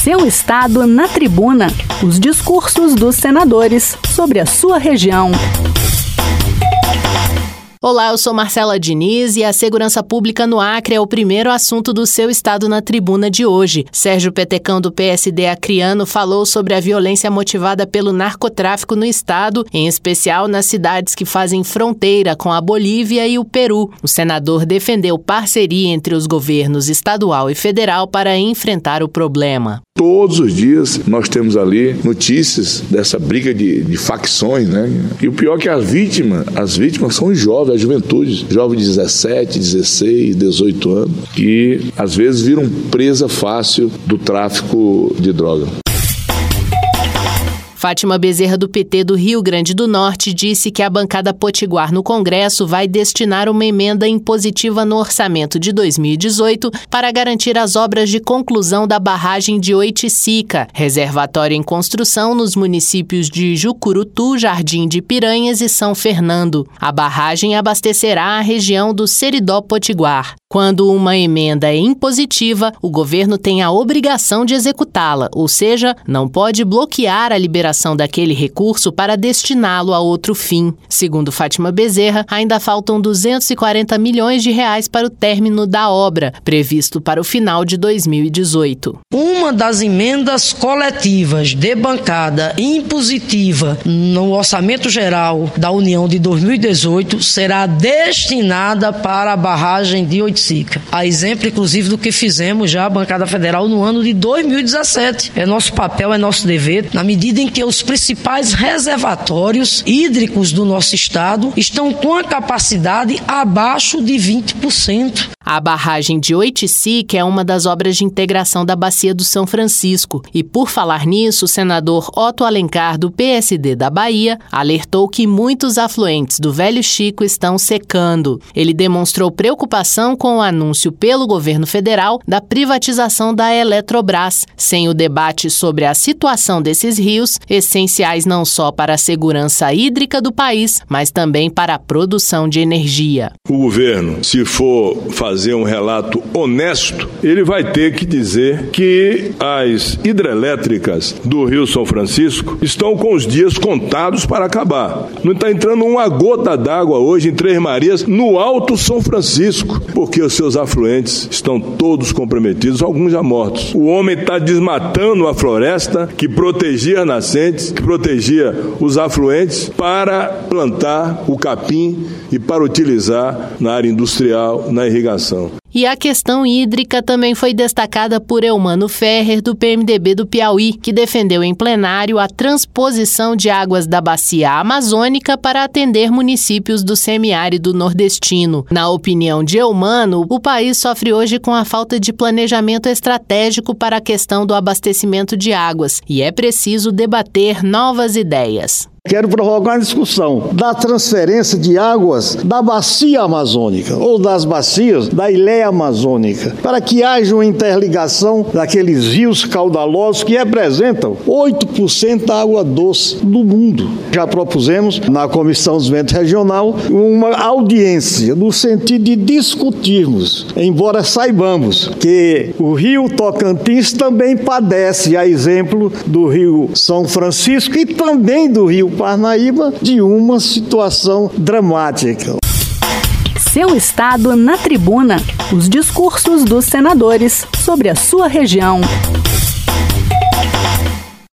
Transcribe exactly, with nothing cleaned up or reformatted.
Seu estado na tribuna. Os discursos dos senadores sobre a sua região. Olá, eu sou Marcela Diniz e a segurança pública no Acre é o primeiro assunto do Seu Estado na Tribuna de hoje. Sérgio Petecão, do P S D acreano, falou sobre a violência motivada pelo narcotráfico no estado, em especial nas cidades que fazem fronteira com a Bolívia e o Peru. O senador defendeu parceria entre os governos estadual e federal para enfrentar o problema. Todos os dias nós temos ali notícias dessa briga de, de facções, né? E o pior é que as vítimas, as vítimas são os jovens, a juventude, jovens de dezessete, dezesseis, dezoito anos, que às vezes viram presa fácil do tráfico de droga. Fátima Bezerra, do P T do Rio Grande do Norte, disse que a bancada potiguar no Congresso vai destinar uma emenda impositiva no orçamento de dois mil e dezoito para garantir as obras de conclusão da barragem de Oiticica, reservatório em construção nos municípios de Jucurutu, Jardim de Piranhas e São Fernando. A barragem abastecerá a região do Seridó Potiguar. Quando uma emenda é impositiva, o governo tem a obrigação de executá-la, ou seja, não pode bloquear a liberação daquele recurso para destiná-lo a outro fim. Segundo Fátima Bezerra, ainda faltam duzentos e quarenta milhões de reais para o término da obra, previsto para o final de dois mil e dezoito. Uma das emendas coletivas de bancada impositiva no Orçamento Geral da União de dois mil e dezoito será destinada para a barragem de Oiticica. A exemplo, inclusive, do que fizemos já a bancada federal no ano de dois mil e dezessete. É nosso papel, é nosso dever, na medida em que os principais reservatórios hídricos do nosso estado estão com a capacidade abaixo de vinte por cento. A barragem de Oiticica é uma das obras de integração da Bacia do São Francisco. E, por falar nisso, o senador Otto Alencar, do P S D da Bahia, alertou que muitos afluentes do Velho Chico estão secando. Ele demonstrou preocupação com o anúncio pelo governo federal da privatização da Eletrobras, sem o debate sobre a situação desses rios, essenciais não só para a segurança hídrica do país, mas também para a produção de energia. O governo, se for fazer um relato honesto, ele vai ter que dizer que as hidrelétricas do Rio São Francisco estão com os dias contados para acabar. Não está entrando uma gota d'água hoje em Três Marias, no Alto São Francisco, porque os seus afluentes estão todos comprometidos, alguns já mortos. O homem está desmatando a floresta que protegia as nascentes, que protegia os afluentes, para plantar o capim e para utilizar na área industrial, na irrigação. E a questão hídrica também foi destacada por Eumano Ferrer, do P M D B do Piauí, que defendeu em plenário a transposição de águas da bacia amazônica para atender municípios do semiárido nordestino. Na opinião de Eumano, o país sofre hoje com a falta de planejamento estratégico para a questão do abastecimento de águas e é preciso debater novas ideias. Quero provocar uma discussão da transferência de águas da bacia amazônica ou das bacias da Ileia Amazônica, para que haja uma interligação daqueles rios caudalosos que representam oito por cento da água doce do mundo. Já propusemos na Comissão do Desenvolvimento Regional uma audiência no sentido de discutirmos, embora saibamos que o rio Tocantins também padece, a exemplo do rio São Francisco e também do rio Parnaíba, de uma situação dramática. Seu estado na tribuna. Os discursos dos senadores sobre a sua região.